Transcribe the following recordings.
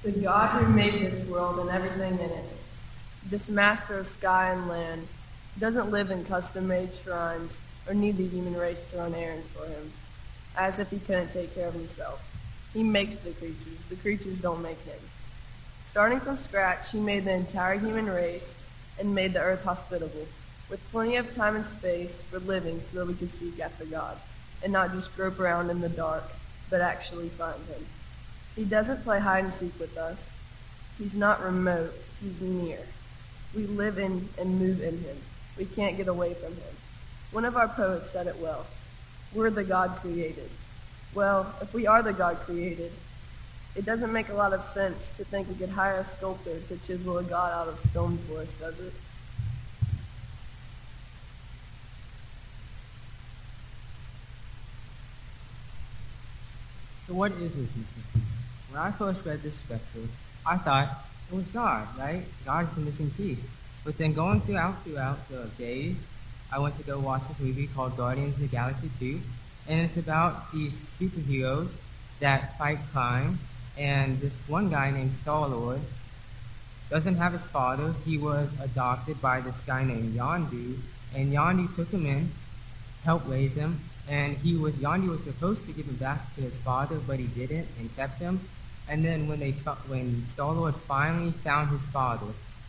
The God who made this world and everything in it, this master of sky and land, doesn't live in custom-made shrines or need the human race to run errands for him, as if he couldn't take care of himself. He makes the creatures don't make him. Starting from scratch, he made the entire human race and made the earth hospitable, with plenty of time and space for living so that we could seek after God, and not just grope around in the dark, but actually find him. He doesn't play hide and seek with us. He's not remote, he's near. We live in and move in him. We can't get away from him. One of our poets said it well. We're the God created. Well, if we are the God created, it doesn't make a lot of sense to think we could hire a sculptor to chisel a God out of stone for us, does it? So what is this missing piece? When I first read this scripture, I thought it was God, right? God's the missing piece. But then going throughout the days, I went to go watch this movie called Guardians of the Galaxy 2, and it's about these superheroes that fight crime, and this one guy named Star-Lord doesn't have his father. He was adopted by this guy named Yondu, and Yondu took him in, helped raise him, and Yondu was supposed to give him back to his father, but he didn't and kept him. And then when Star-Lord finally found his father,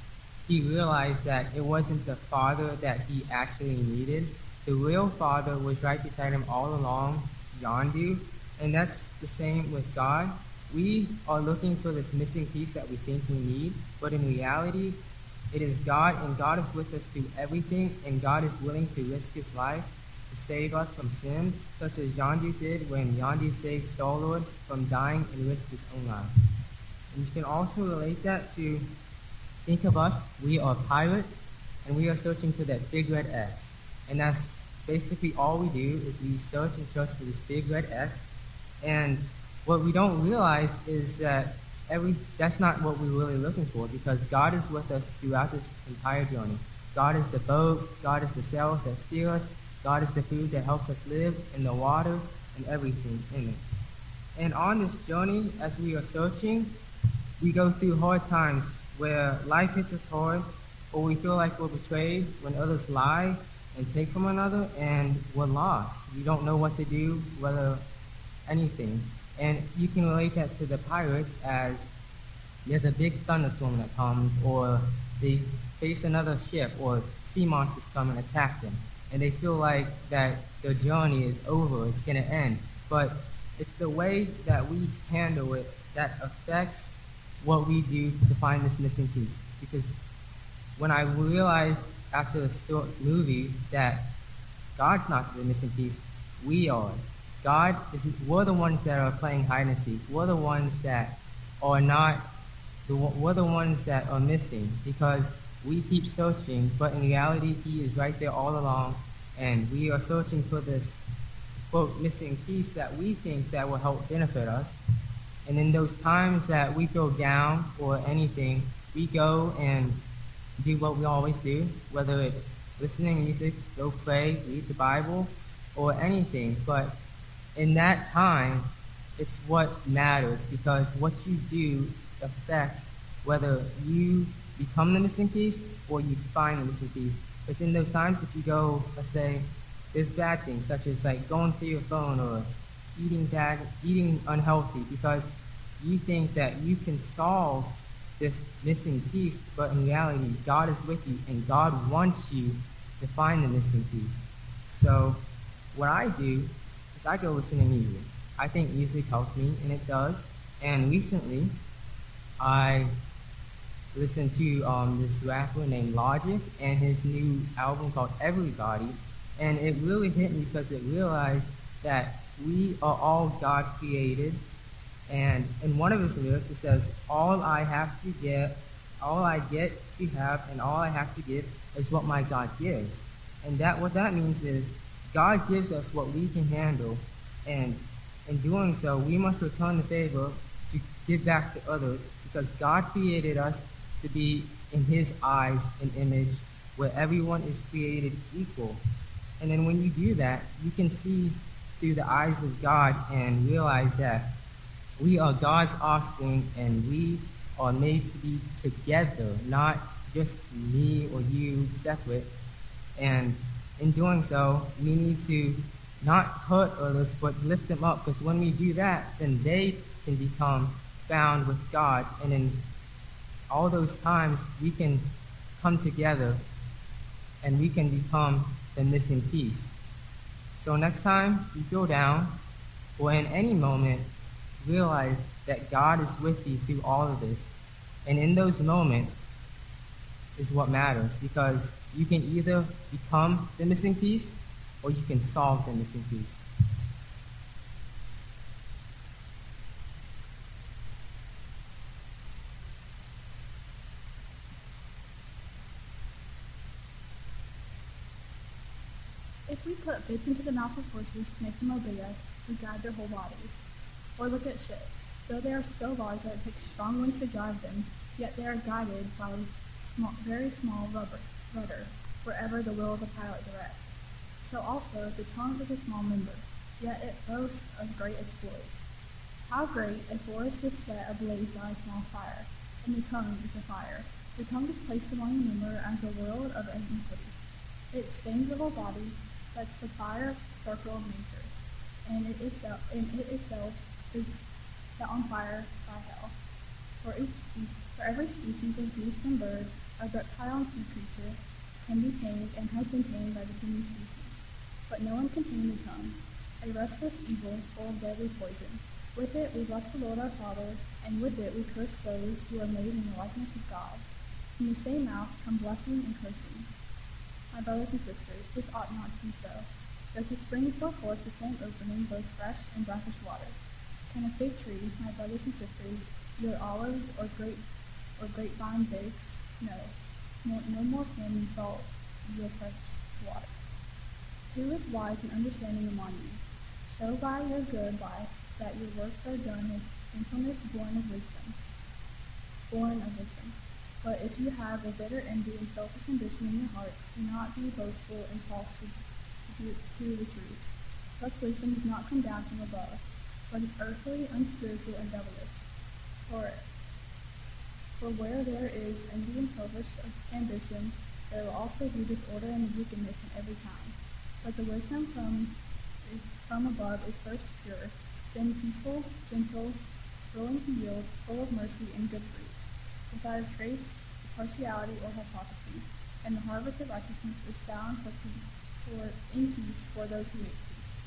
he realized that it wasn't the father that he actually needed. The real father was right beside him all along, Yondu, and that's the same with God. We are looking for this missing piece that we think we need, but in reality, it is God, and God is with us through everything, and God is willing to risk his life to save us from sin, such as Yondu did when Yondu saved Star-Lord from dying and risked his own life. And you can also relate that to, think of us, we are pirates, and we are searching for that big red X. And that's basically all we do, is we search for this big red X. And what we don't realize is that that's not what we're really looking for, because God is with us throughout this entire journey. God is the boat, God is the sails that steer us, God is the food that helps us live, and the water, and everything in it. And on this journey, as we are searching, we go through hard times where life hits us hard, or we feel like we're betrayed when others lie and take from another, and we're lost. We don't know what to do, whether anything. And you can relate that to the pirates, as there's a big thunderstorm that comes, or they face another ship, or sea monsters come and attack them. And they feel like that their journey is over, it's going to end. But it's the way that we handle it that affects what we do to find this missing piece. Because when I realized after the movie that God's not the missing piece, we are. We're the ones that are playing hide and seek. We're the ones that are we're the ones that are missing, because we keep searching, but in reality, he is right there all along, and we are searching for this, quote, missing piece that we think that will help benefit us. And in those times that we feel down or anything, we go and do what we always do, whether it's listening to music, go pray, read the Bible, or anything. But in that time, it's what matters, because what you do affects whether you become the missing piece or you find the missing piece. It's in those times if you go, let's say, there's bad things, such as like going to your phone or eating unhealthy, because you think that you can solve this missing piece, but in reality, God is with you, and God wants you to find the missing piece. So what I do is I go listen to music. I think music helps me, and it does. And recently, I listened to this rapper named Logic and his new album called Everybody, and it really hit me because it realized that we are all God created. And in one of his lyrics, it says, all I get to have, and all I have to give is what my God gives. And what that means is God gives us what we can handle, and in doing so, we must return the favor to give back to others, because God created us to be in his eyes and image, where everyone is created equal. And then when you do that, you can see through the eyes of God and realize that We are God's offspring, and we are made to be together, not just me or you separate. And in doing so, we need to not hurt others, but lift them up, because when we do that, then they can become found with God. And in all those times, we can come together and we can become the missing piece. So next time you feel down, or in any moment, realize that God is with you through all of this. And in those moments is what matters, because you can either become the missing piece or you can solve the missing piece. If we put bits into the mouths of horses to make them obey us, we guide their whole bodies. Or look at ships. Though they are so large that it takes strong winds to drive them, yet they are guided by very small rudder, wherever the will of the pilot directs. So also, the tongue is a small member, yet it boasts of great exploits. How great a forest is set ablaze by a small fire, and the tongue is a fire. The tongue is placed among the member as a world of iniquity. It stains the whole body, sets the fire circle of nature, and it itself is set on fire by hell. For every species of beast and bird, a reptile and sea creature can be tamed and has been tamed by the human species. But no one can tame the tongue, a restless evil full of deadly poison. With it we bless the Lord our Father, and with it we curse those who are made in the likeness of God. From the same mouth come blessing and cursing. My brothers and sisters, this ought not to be so. Does the spring pour forth the same opening, both fresh and brackish water? Can a fig tree, my brothers and sisters, yield olives or grapevine figs? No more can salt yield fresh water. Who is wise and understanding among you? Show by your good life that your works are done with gentleness born of wisdom. But if you have a bitter envy and selfish ambition in your hearts, do not be boastful and false to the truth. Such wisdom does not come down from above, but is earthly, unspiritual, and devilish. For where there is envy and selfish ambition, there will also be disorder and wickedness in every kind. But the wisdom from above is first pure, then peaceful, gentle, willing to yield, full of mercy and good fruits, without a trace of partiality or hypocrisy. And the harvest of righteousness is sound in peace for those who make peace.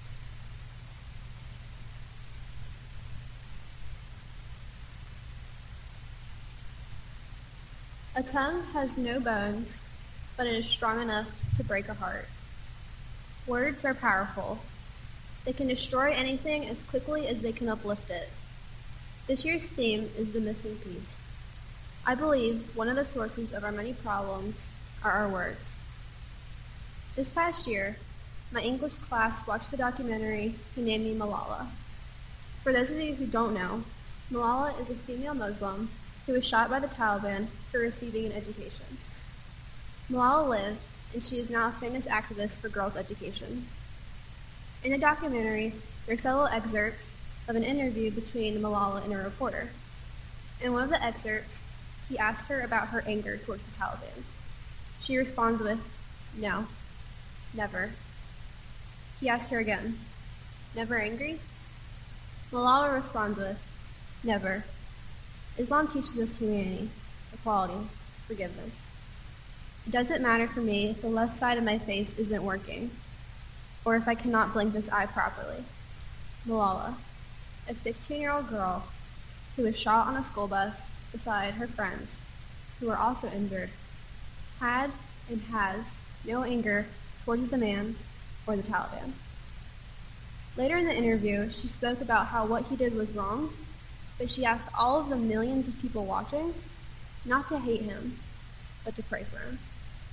A tongue has no bones, but it is strong enough to break a heart. Words are powerful. They can destroy anything as quickly as they can uplift it. This year's theme is the missing piece. I believe one of the sources of our many problems are our words. This past year, my English class watched the documentary Who Named Me Malala. For those of you who don't know, Malala is a female Muslim who was shot by the Taliban for receiving an education. Malala lived, and she is now a famous activist for girls' education. In the documentary, there are several excerpts of an interview between Malala and a reporter. In one of the excerpts, he asked her about her anger towards the Taliban. She responds with, "No, never." He asked her again, "Never angry?" Malala responds with, "Never. Islam teaches us humanity, equality, forgiveness. It doesn't matter for me if the left side of my face isn't working, or if I cannot blink this eye properly." Malala, a 15-year-old girl who was shot on a school bus beside her friends, who were also injured, had and has no anger towards the man or the Taliban. Later in the interview, she spoke about how what he did was wrong, but she asked all of the millions of people watching not to hate him, but to pray for him.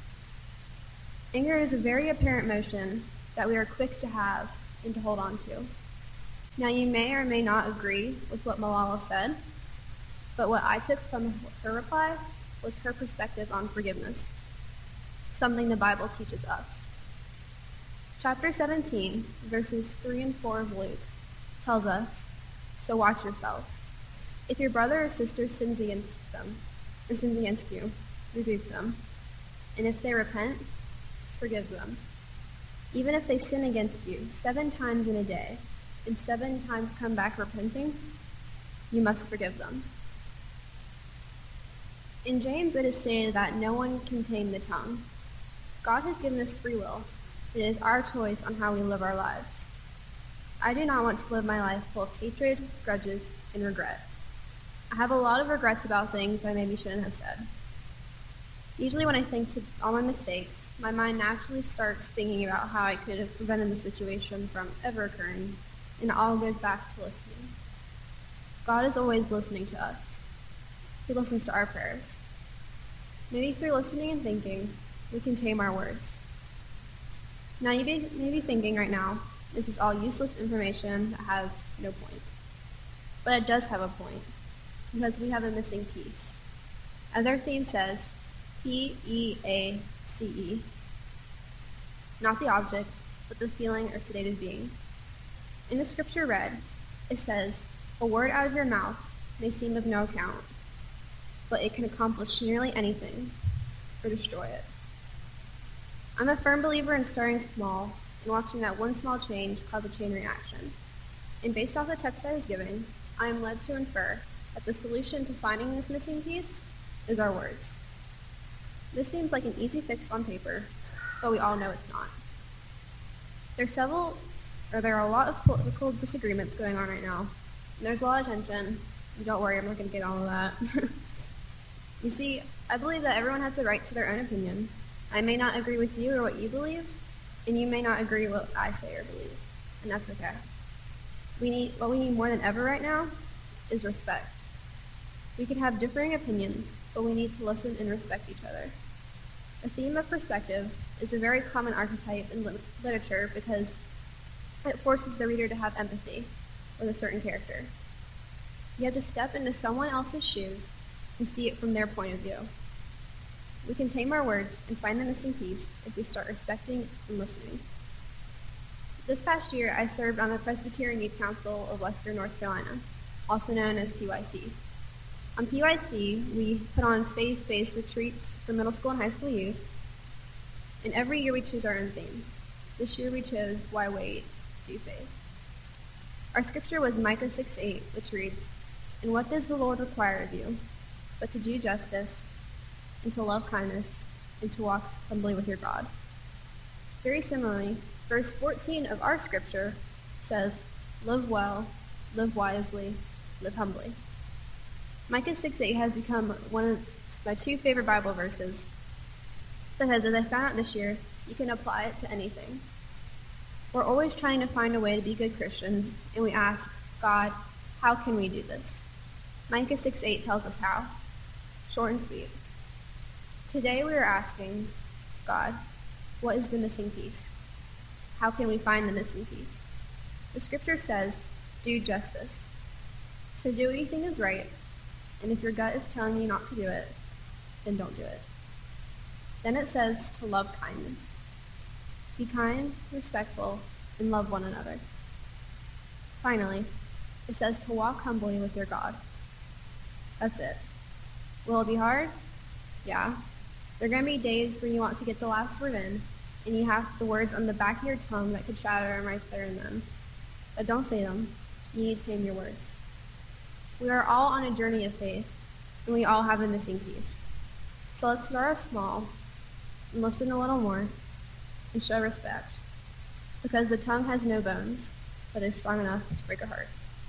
Anger is a very apparent emotion that we are quick to have and to hold on to. Now, you may or may not agree with what Malala said, but what I took from her reply was her perspective on forgiveness, something the Bible teaches us. Chapter 17, verses 3 and 4 of Luke, tells us, So watch yourselves. If your brother or sister sins against you, rebuke them. And if they repent, forgive them. Even if they sin against you 7 times in a day, and 7 times come back repenting, you must forgive them. In James, it is stated that no one can tame the tongue. God has given us free will. It is our choice on how we live our lives. I do not want to live my life full of hatred, grudges, and regret. I have a lot of regrets about things I maybe shouldn't have said. Usually when I think to all my mistakes, my mind naturally starts thinking about how I could have prevented the situation from ever occurring, and it all goes back to listening. God is always listening to us. He listens to our prayers. Maybe through listening and thinking, we can tame our words. Now you may be thinking right now, this is all useless information that has no point. But it does have a point, because we have a missing piece. As our theme says, P-E-A-C-E. Not the object, but the feeling or sedated being. In the scripture read, it says, a word out of your mouth may seem of no account, but it can accomplish nearly anything or destroy it. I'm a firm believer in starting small and watching that one small change cause a chain reaction. And based off the text I was giving, I am led to infer that the solution to finding this missing piece is our words. This seems like an easy fix on paper, but we all know it's not. There are a lot of political disagreements going on right now, and there's a lot of tension. Don't worry, I'm not going to get all of that. You see, I believe that everyone has the right to their own opinion. I may not agree with you or what you believe, and you may not agree with what I say or believe, and that's okay. What we need more than ever right now is respect. We can have differing opinions, but we need to listen and respect each other. The theme of perspective is a very common archetype in literature because it forces the reader to have empathy with a certain character. You have to step into someone else's shoes and see it from their point of view. We can tame our words and find the missing piece if we start respecting and listening. This past year, I served on the Presbyterian Youth Council of Western North Carolina, also known as PYC. On PYC, we put on faith-based retreats for middle school and high school youth, and every year we choose our own theme. This year we chose Why Wait? Do Faith. Our scripture was Micah 6:8, which reads, "And what does the Lord require of you, but to do justice, and to love kindness, and to walk humbly with your God?" Very similarly, verse 14 of our scripture says, "Live well, live wisely, live humbly." Micah 6:8 has become one of my 2 favorite Bible verses because, as I found out this year, you can apply it to anything. We're always trying to find a way to be good Christians, and we ask, God, how can we do this? Micah 6:8 tells us how. Short and sweet. Today we are asking, God, what is the missing piece? How can we find the missing piece? The scripture says, do justice. So do what you think is right, and if your gut is telling you not to do it, then don't do it. Then it says to love kindness. Be kind, respectful, and love one another. Finally, it says to walk humbly with your God. That's it. Will it be hard? Yeah. There are going to be days where you want to get the last word in, and you have the words on the back of your tongue that could shatter them right there and then. But don't say them. You need to tame your words. We are all on a journey of faith, and we all have a missing piece. So let's start off small, and listen a little more, and show respect, because the tongue has no bones, but is strong enough to break a heart.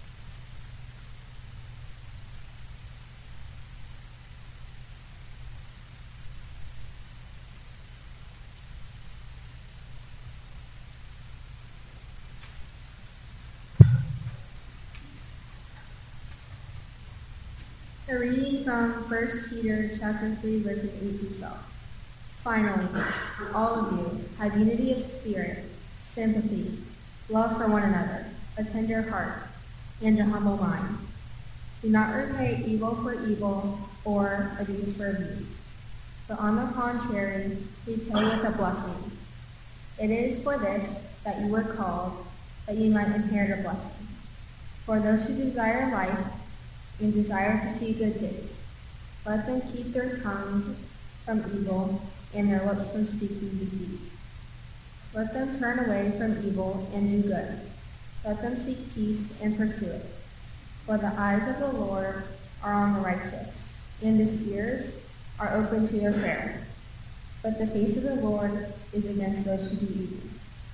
A reading from 1 Peter chapter 3, verses 8 through 12. Finally, all of you have unity of spirit, sympathy, love for one another, a tender heart, and a humble mind. Do not repay evil for evil or abuse for abuse, but on the contrary, repay with a blessing. It is for this that you were called, that you might inherit a blessing. For those who desire life and desire to see good days, let them keep their tongues from evil and their lips from speaking deceit. Let them turn away from evil and do good. Let them seek peace and pursue it. For the eyes of the Lord are on the righteous, and his ears are open to their prayer. But the face of the Lord is against those who do evil.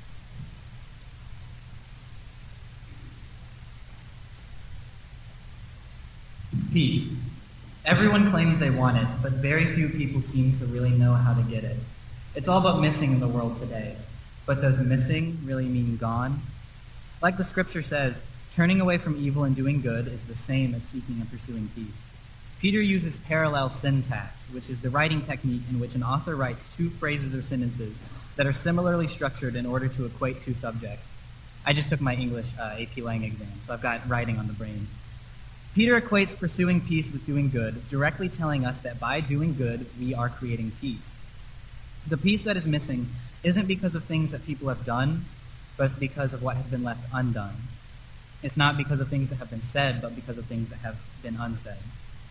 Peace. Everyone claims they want it, but very few people seem to really know how to get it. It's all about missing in the world today. But does missing really mean gone? Like the scripture says, turning away from evil and doing good is the same as seeking and pursuing peace. Peter uses parallel syntax, which is the writing technique in which an author writes two phrases or sentences that are similarly structured in order to equate two subjects. I just took my English AP Lang exam, so I've got writing on the brain. Peter equates pursuing peace with doing good, directly telling us that by doing good, we are creating peace. The peace that is missing isn't because of things that people have done, but it's because of what has been left undone. It's not because of things that have been said, but because of things that have been unsaid.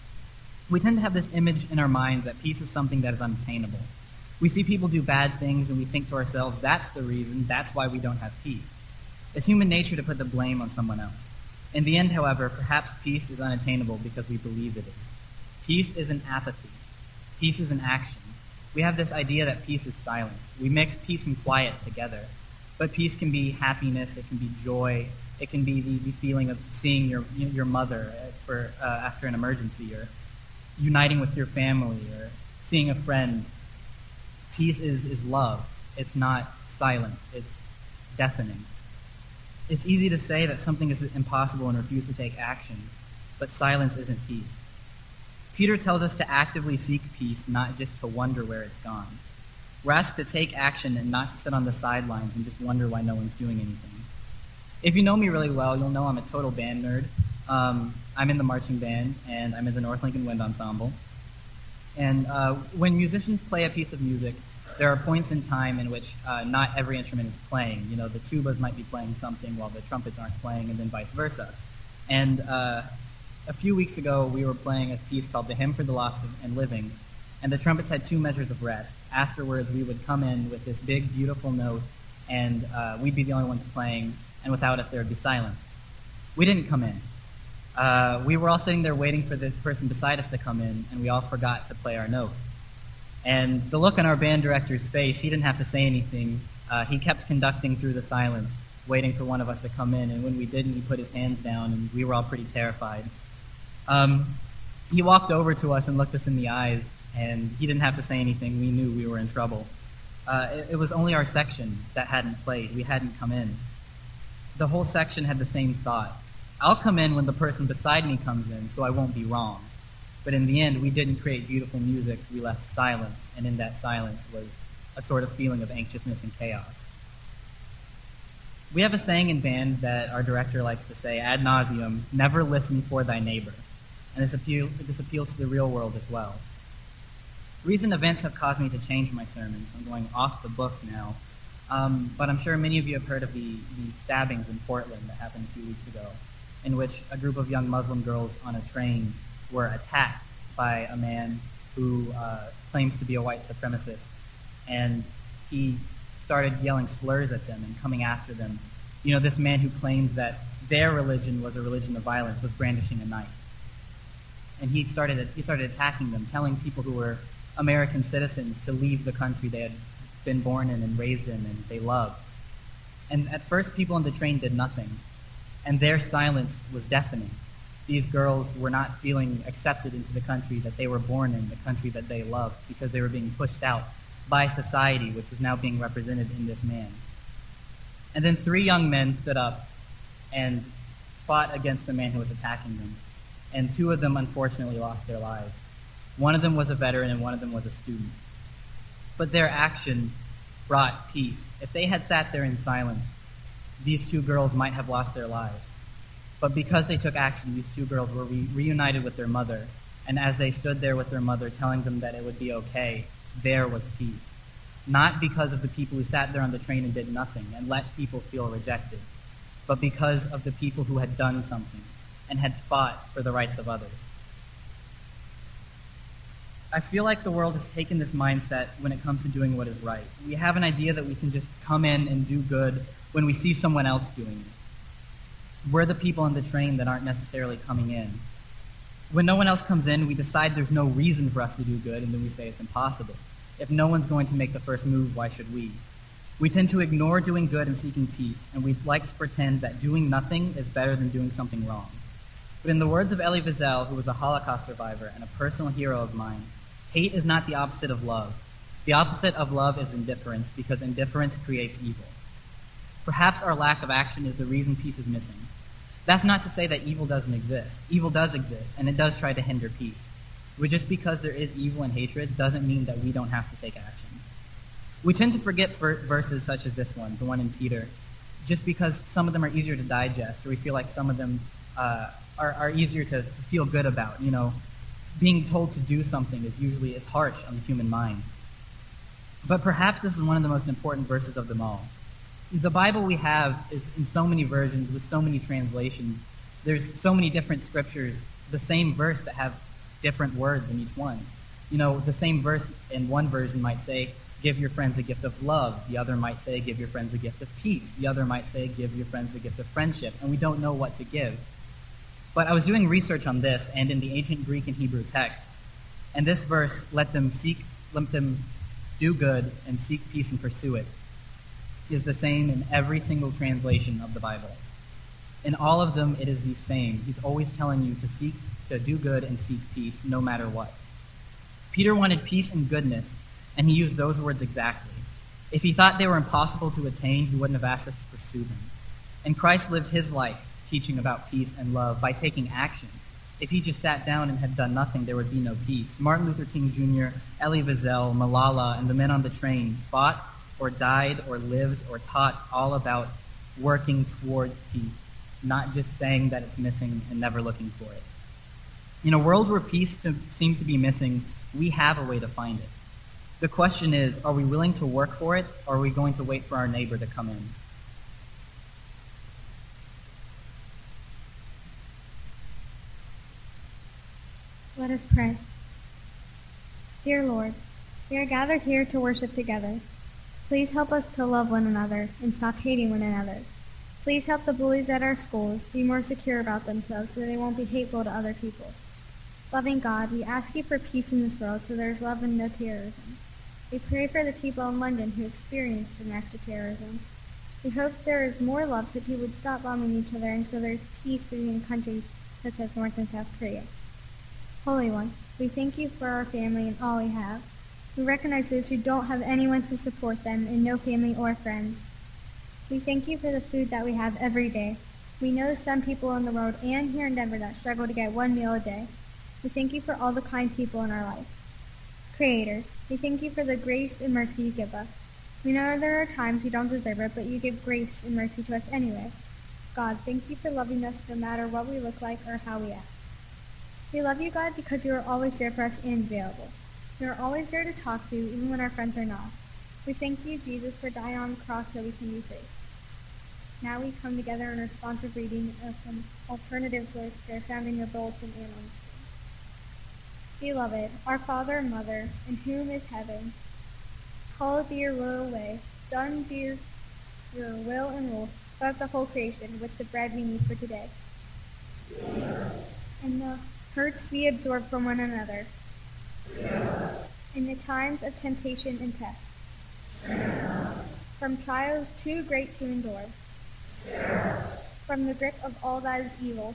We tend to have this image in our minds that peace is something that is unattainable. We see people do bad things and we think to ourselves, that's the reason, that's why we don't have peace. It's human nature to put the blame on someone else. In the end, however, perhaps peace is unattainable because we believe it is. Peace isn't apathy. Peace is an action. We have this idea that peace is silence. We mix peace and quiet together. But peace can be happiness, it can be joy, it can be the feeling of seeing your mother after an emergency, or uniting with your family, or seeing a friend. Peace is love. It's not silent. It's deafening. It's easy to say that something is impossible and refuse to take action, but silence isn't peace. Peter tells us to actively seek peace, not just to wonder where it's gone. We're asked to take action and not to sit on the sidelines and just wonder why no one's doing anything. If you know me really well, you'll know I'm a total band nerd. I'm in the marching band, and I'm in the North Lincoln Wind Ensemble. And when musicians play a piece of music, there are points in time in which not every instrument is playing. You know, the tubas might be playing something while the trumpets aren't playing, and then vice versa. And a few weeks ago, we were playing a piece called The Hymn for the Lost and Living, and the trumpets had 2 measures of rest. Afterwards, we would come in with this big, beautiful note, and we'd be the only ones playing, and without us, there would be silence. We didn't come in. We were all sitting there waiting for the person beside us to come in, and we all forgot to play our note. And the look on our band director's face, he didn't have to say anything. He kept conducting through the silence, waiting for one of us to come in, and when we didn't, he put his hands down, and we were all pretty terrified. He walked over to us and looked us in the eyes, and he didn't have to say anything. We knew we were in trouble. It was only our section that hadn't played. We hadn't come in. The whole section had the same thought. I'll come in when the person beside me comes in, so I won't be wrong. But in the end, we didn't create beautiful music. We left silence, and in that silence was a sort of feeling of anxiousness and chaos. We have a saying in band that our director likes to say, ad nauseum, never listen for thy neighbor. And this appeals to the real world as well. Recent events have caused me to change my sermons. I'm going off the book now. But I'm sure many of you have heard of the stabbings in Portland that happened a few weeks ago, in which a group of young Muslim girls on a train were attacked by a man who claims to be a white supremacist. And he started yelling slurs at them and coming after them. You know, this man who claimed that their religion was a religion of violence was brandishing a knife. And he started attacking them, telling people who were American citizens to leave the country they had been born in and raised in and they loved. And at first, people on the train did nothing, and their silence was deafening. These girls were not feeling accepted into the country that they were born in, the country that they loved, because they were being pushed out by society, which was now being represented in this man. And then 3 young men stood up and fought against the man who was attacking them. And 2 of them, unfortunately, lost their lives. One of them was a veteran and one of them was a student. But their action brought peace. If they had sat there in silence, these 2 girls might have lost their lives. But because they took action, these 2 girls were reunited with their mother. And as they stood there with their mother, telling them that it would be okay, there was peace. Not because of the people who sat there on the train and did nothing and let people feel rejected, but because of the people who had done something and had fought for the rights of others. I feel like the world has taken this mindset when it comes to doing what is right. We have an idea that we can just come in and do good when we see someone else doing it. We're the people on the train that aren't necessarily coming in. When no one else comes in, we decide there's no reason for us to do good, and then we say it's impossible. If no one's going to make the first move, why should we? We tend to ignore doing good and seeking peace, and we like to pretend that doing nothing is better than doing something wrong. But in the words of Elie Wiesel, who was a Holocaust survivor and a personal hero of mine, hate is not the opposite of love. The opposite of love is indifference, because indifference creates evil. Perhaps our lack of action is the reason peace is missing. That's not to say that evil doesn't exist. Evil does exist, and it does try to hinder peace. But just because there is evil and hatred doesn't mean that we don't have to take action. We tend to forget verses such as this one, the one in Peter, just because some of them are easier to digest, or we feel like some of them are easier to feel good about. You know, being told to do something is harsh on the human mind. But perhaps this is one of the most important verses of them all. The Bible we have is in so many versions with so many translations. There's so many different scriptures, the same verse that have different words in each one. You know, the same verse in one version might say, give your friends a gift of love. The other might say, give your friends a gift of peace. The other might say, give your friends a gift of friendship. And we don't know what to give. But I was doing research on this and in the ancient Greek and Hebrew texts, and this verse, let them do good and seek peace and pursue it, is the same in every single translation of the Bible. In all of them, it is the same. He's always telling you to do good and seek peace, no matter what. Peter wanted peace and goodness, and he used those words exactly. If he thought they were impossible to attain, he wouldn't have asked us to pursue them. And Christ lived his life teaching about peace and love by taking action. If he just sat down and had done nothing, there would be no peace. Martin Luther King Jr., Elie Wiesel, Malala, and the men on the train fought or died or lived or taught all about working towards peace, not just saying that it's missing and never looking for it. In a world where peace seems to be missing, we have a way to find it. The question is, are we willing to work for it, or are we going to wait for our neighbor to come in? Let us pray. Dear Lord, we are gathered here to worship together. Please help us to love one another and stop hating one another. Please help the bullies at our schools be more secure about themselves so they won't be hateful to other people. Loving God, we ask you for peace in this world so there's love and no terrorism. We pray for the people in London who experienced an act of terrorism. We hope there is more love so people would stop bombing each other and so there's peace between countries such as North and South Korea. Holy One, we thank you for our family and all we have. We recognize those who don't have anyone to support them and no family or friends. We thank you for the food that we have every day. We know some people on the road and here in Denver that struggle to get one meal a day. We thank you for all the kind people in our life. Creator, we thank you for the grace and mercy you give us. We know there are times we don't deserve it, but you give grace and mercy to us anyway. God, thank you for loving us no matter what we look like or how we act. We love you, God, because you are always there for us and available. You are always there to talk to, even when our friends are not. We thank you, Jesus, for dying on the cross so we can be free. Now we come together in responsive reading of an alternative source prayer found in your bulletin and on the screen. Beloved, our Father and Mother, in whom is heaven, hallowed be your royal way. Done be your will and rule throughout the whole creation with the bread we need for today. Yes. And the hurts we absorb from one another. Yes. In the times of temptation and test. Yes. From trials too great to endure. Yes. From the grip of all that is evil.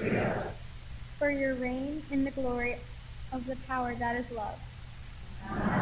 Yes. For your reign in the glory of the power that is love. Amen.